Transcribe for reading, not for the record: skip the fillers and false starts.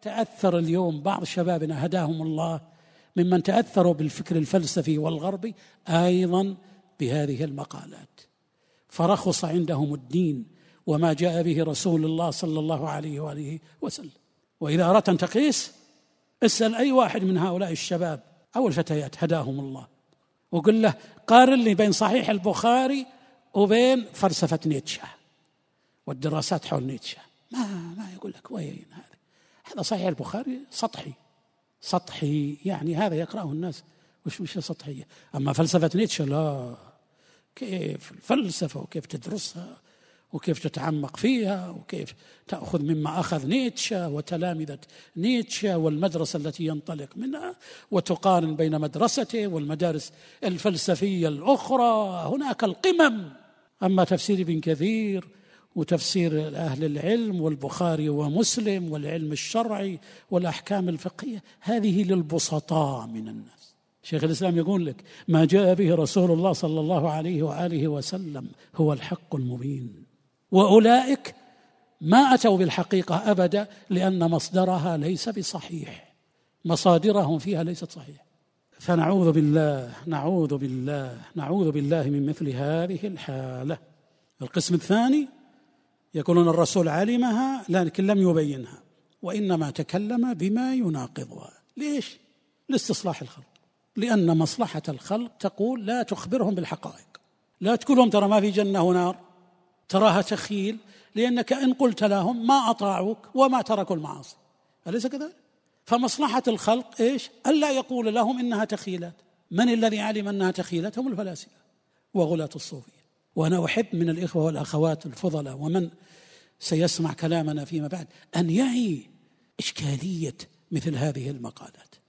تأثر اليوم بعض شبابنا هداهم الله ممن تأثروا بالفكر الفلسفي والغربي أيضا بهذه المقالات، فرخص عندهم الدين وما جاء به رسول الله صلى الله عليه وآله وسلم. وإذا أردت أن تقيس اسأل أي واحد من هؤلاء الشباب أو الفتيات هداهم الله وقل له قارن لي بين صحيح البخاري وبين فلسفة نيتشه والدراسات حول نيتشه، ما يقول لك وين هذا صحيح البخاري سطحي يعني هذا يقرأه الناس وش سطحية. أما فلسفة نيتشه لا، كيف الفلسفة وكيف تدرسها وكيف تتعمق فيها وكيف تأخذ مما أخذ نيتشه وتلامذة نيتشه والمدرسة التي ينطلق منها وتقارن بين مدرسته والمدارس الفلسفية الأخرى، هناك القمم. أما تفسير ابن كثير وتفسير أهل العلم والبخاري ومسلم والعلم الشرعي والأحكام الفقهية هذه للبسطاء من الناس. شيخ الإسلام يقول لك ما جاء به رسول الله صلى الله عليه وآله وسلم هو الحق المبين، وأولئك ما أتوا بالحقيقة أبدا لأن مصدرها ليس بصحيح، مصادرهم فيها ليست صحيحة. فنعوذ بالله من مثل هذه الحالة. القسم الثاني يقولون الرسول علمها لكن لم يبينها وإنما تكلم بما يناقضها. ليش؟ لاستصلاح الخلق، لأن مصلحة الخلق تقول لا تخبرهم بالحقائق، لا تقول لهم ترى ما في جنة ونار، تراها تخيل، لأنك إن قلت لهم ما أطاعوك وما تركوا المعاصي، أليس كذلك؟ فمصلحة الخلق إيش؟ ألا يقول لهم إنها تخيلات. من الذي علم أنها تخيلات؟ هم الفلاسفة وغلاة الصوفية. وأنا أحب من الإخوة والأخوات الفضلاء ومن سيسمع كلامنا فيما بعد أن يعي إشكالية مثل هذه المقالات.